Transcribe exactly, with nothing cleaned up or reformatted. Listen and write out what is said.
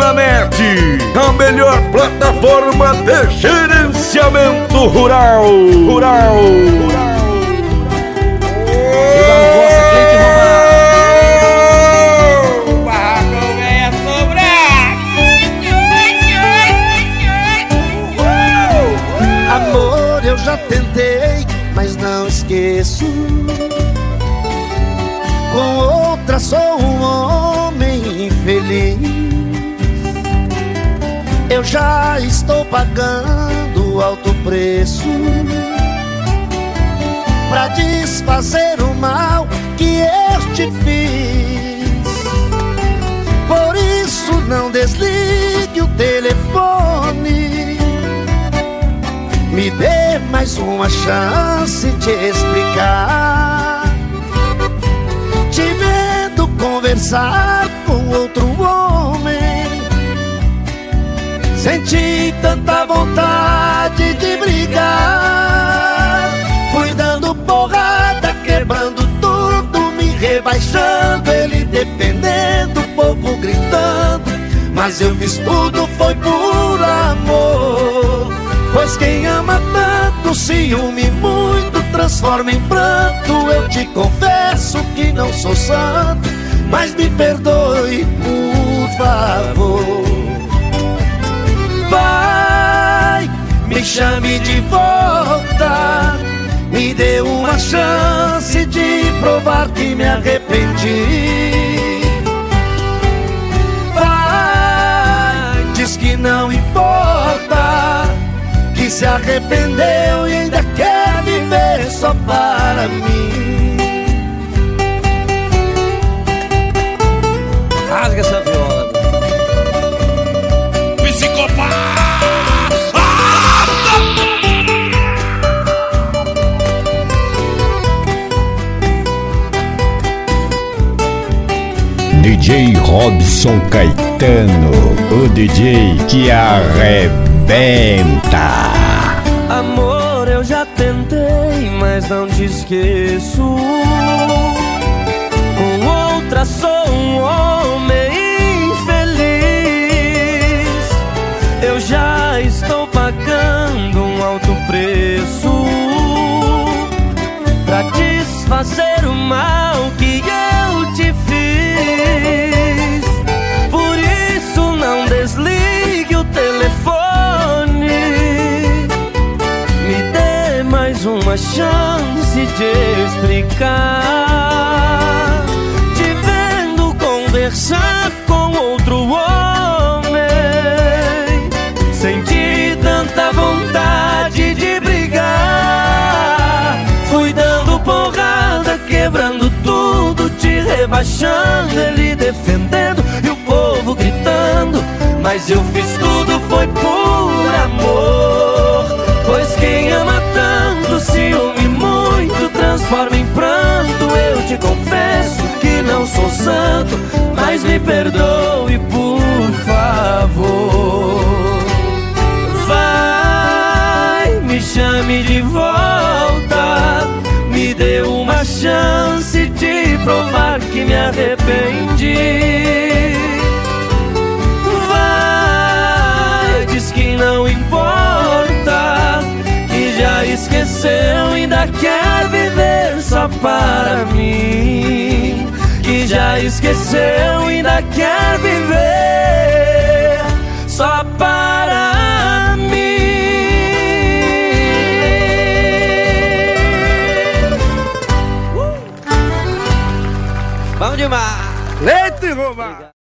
Pronanet, a melhor plataforma de gerenciamento rural. Rural. Rural. Amor, eu já tentei, mas não esqueço. Com outra sou um homem infeliz. Eu já estou pagando alto preço pra desfazer o mal que eu te fiz. Por isso não desligue o telefone. Me dê mais uma chance de explicar. Te vendo conversar com outro homem, senti tanta vontade de brigar. Fui dando porrada, quebrando tudo, me rebaixando, ele defendendo, o povo gritando. Mas eu fiz tudo, foi por amor. Pois quem ama tanto, ciúme muito, transforma em pranto. Eu te confesso que não sou santo, mas me perdoe, por favor. Vai, me chame de volta, me dê uma chance de provar que me arrependi. Vai, diz que não importa, que se arrependeu e ainda quer viver só para mim. Rasga essa viola. Psicopata! D J Robson Caetano, o D J que arrebenta. Amor, eu já tentei, mas não te esqueço. Com outra sou um homem infeliz. Eu já estou pagando um alto preço pra desfazer o mal que eu te fiz. Por isso não desligue o telefone. Me dê mais uma chance de explicar. Te vendo conversar com outro homem, senti tanta vontade de brigar. Fui dando porrada, quebrando tudo, te rebaixando, ele defendendo e o povo gritando. Mas eu fiz tudo, foi por amor. Pois quem ama tanto, ciúme muito, transforma em pranto. Eu te confesso que não sou santo, mas me perdoe, por favor. Vai, me chame de volta, me dê uma chance de provar que me arrependi. Vai, diz que não importa, que já esqueceu, ainda quer viver só para mim. Que já esqueceu, ainda quer viver só para mim. uh! Vamos demais! Leite, Roma!